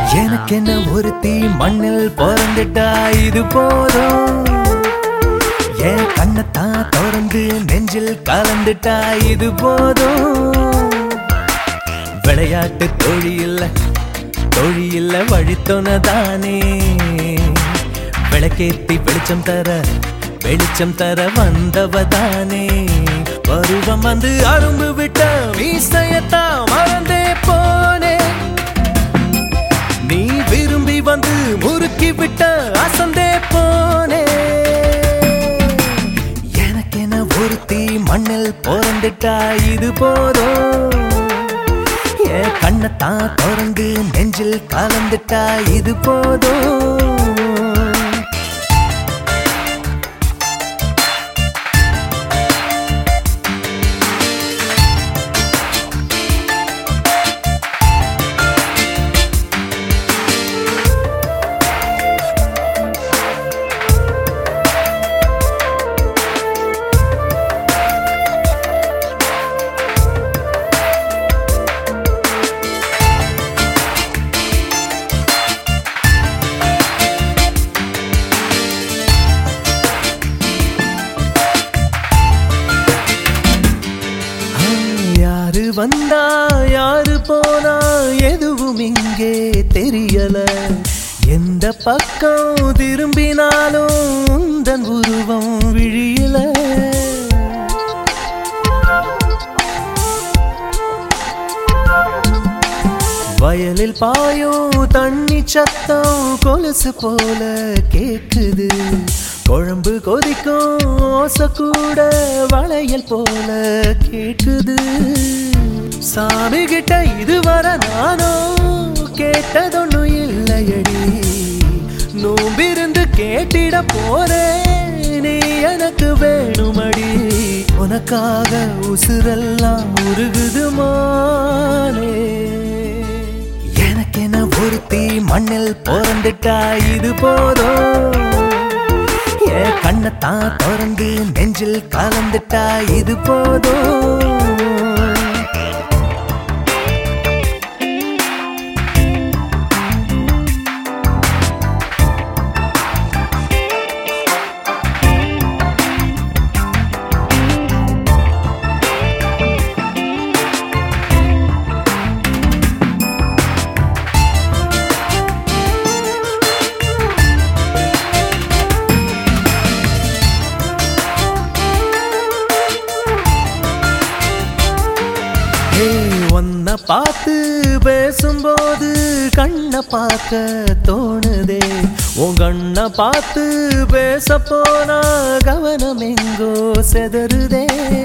எனக்கென்ன ஒருத்தி மண்ணில் பிறந்துட்டா இது போதும். என் கண்ணத்தான் திறந்து நெஞ்சில் கலந்துட்டா இது போதும். விளையாட்டு தொழி இல்ல வழித்தோனதானே. விளக்கேத்தி வெளிச்சம் தர வந்தவதானே. பருவம் வந்து அரும்பு விட்ட மீசையத்தான் மறந்தே போனே. நீ விரும்பி வந்து முறுக்கி விட்ட அசந்தே போனே. எனக்கென ஒருத்தி மண்ணில் பிறந்துட்டா இது போதும். என் கண்ணத்தான் திறந்து நெஞ்சில் கலந்துட்டா இது போதும். யாரு வந்தா யாரு போனா எதுவும் இங்கே தெரியல. எந்த பக்கம் திரும்பினாலும் உந்தன் உருவம் விழியல. வயலில் பாயும் தண்ணி சத்தம் கொலுசு போல கேக்குது. குழம்பு கொதிக்கும் ஓசை கூட வளையல் போல கேக்குது. சாமி கிட்ட இதுவரை நானும் கேட்டதொன்னும் இல்லையடி. நோம்பிருந்து கேட்டிட போறேன் நீ எனக்கு வேணுமடி. உனக்காக உசுரெல்லாம் உருகுது மானே. எனக்கென ஒருத்தி மண்ணில் பிறந்துட்டா இது போதும். என் கண்ணத்தான் திறந்து நெஞ்சில் கலந்துட்டா இது போதும். உன்னை பார்த்து பேசும்போது கண்ணை பார்க்க தோணுதே. உன் கண்ணை பார்த்து பேச போனா கவனம் எங்கோ செதறுதே.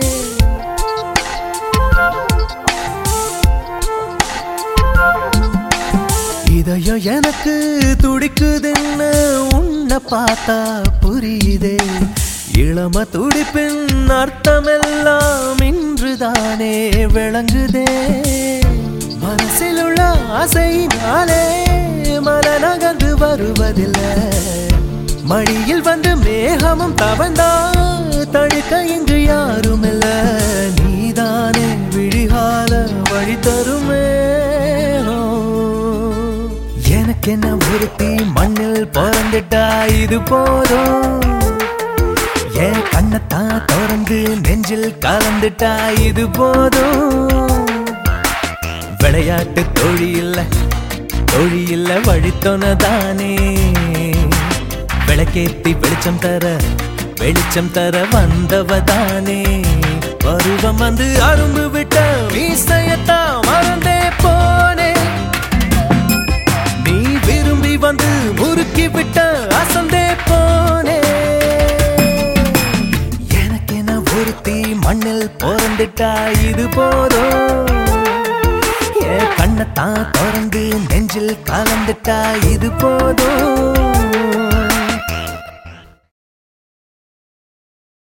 இதயம் எனக்கு துடிக்குதுன்னு உன்னை பார்த்தா புரியுதே. இளம துடிப்பின் அர்த்தமெல்லாம் இன்றுதானே விளங்குதே. மனசில் உள்ள ஆசையினாலே மன நகர்ந்து வருவதில்லை. மடியில் வந்து மேகமும் தவந்தா தடுக்க இங்கு யாரும் இல்ல. நீதானே விழிகால வழி தருமே. எனக்கென்ன ஒருத்தி மண்ணில் பிறந்துட்டா இது போதும். என் கண்ணத்தான் திறந்து நெஞ்சில் கலந்துட்டா இது போதும். விளையாட்டு தொழி இல்ல வழித்தோனதானே. விளக்கேத்தி வெளிச்சம் தர வந்தவதானே. பருவம் வந்து அரும்பு விட்ட மீசையத்தான் மறந்தே போனே. நீ விரும்பி வந்து முறுக்கி விட்ட அசந்தே போனே. ஒருத்தி மண்ணில் பிறந்துட்டா இது போதும். என் கண்ணத்தான் திறந்து நெஞ்சில் கலந்துட்டா இது போதும்.